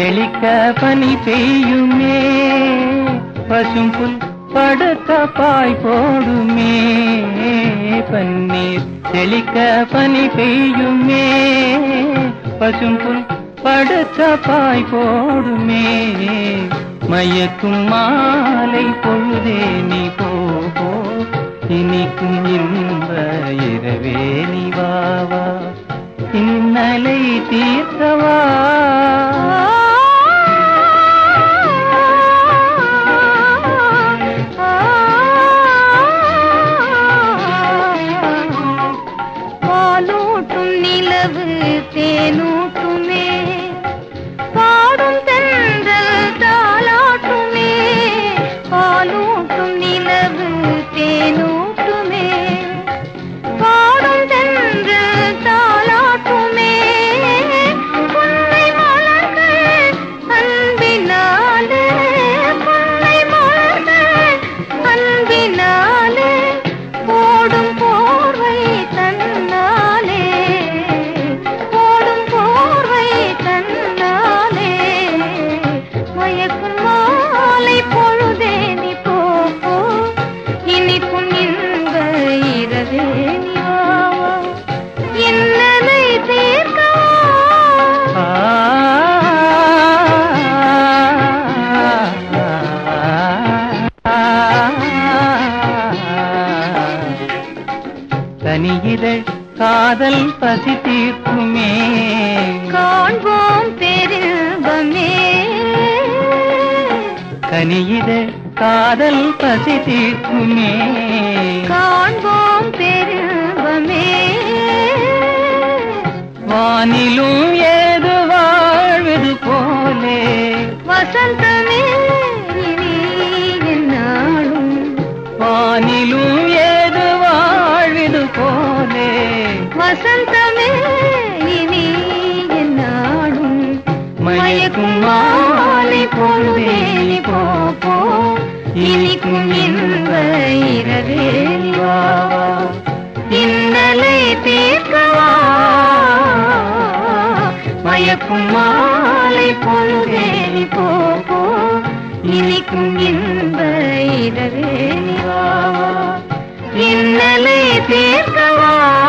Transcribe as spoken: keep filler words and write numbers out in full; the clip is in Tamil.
தெளிக்க பனி பெய்யுமே, பசும்புல் படுத்த பாய் போடுமே. பன்னீர் தெளிக்க பனி பெய்யுமே, பசும்புல் படுத்த பாய் போடுமே. மயக்கும் மாலை பொழுதே நீ போ, இனிக்கும் இன்ப இரவே நீ வா வா, இன்னலை தீர்க்கவா. பாலூட்டும் நிலவு தேனூட்டுமே, பாடும் தென்றல் தாலாட்டுமே. பாலூட்டும் நிலவு தேனூட்டுமே, பாடும் தென்றல் தாலாட்டுமே. புன்னை மலர்கள் அன்பினாலே, புன்னை மலர்கள் அன்பினாலே, போடும் போர்வை தன்னாலே, போடும் போர்வை தன்னாலே. மயக்கும் மாலை பொழுதே நீ போ, இனிக்கும் இன்ப இரவே நீ வா வா, இன்னலை தீர்க்கவா. தனியிதழ் காதல் பசி தீர்க்குமே, காண்போம் பேரின்பமே. கனியிதழ் காதல் பசி தீர்க்குமே, காண்போம் பேரின்பமே. வானிலும் ஏது வாழ்வது போலே, வசந்தமே இனி என்னாலும், வானிலும் ஏது வாழ்வது போலே. வசந்தமே இனி என்னாலும். மயக்கும் மாலை பொழுதே நீ போ, இனிக்கும் இன்ப இரவே நீ வா வா, இன்னலை தீர்க்கவா. மயக்கும் மாலை பொழுதே நீ போ, இனிக்கும் இன்ப இரவே நீ வா வா, இன்னலை தீர்க்கவா.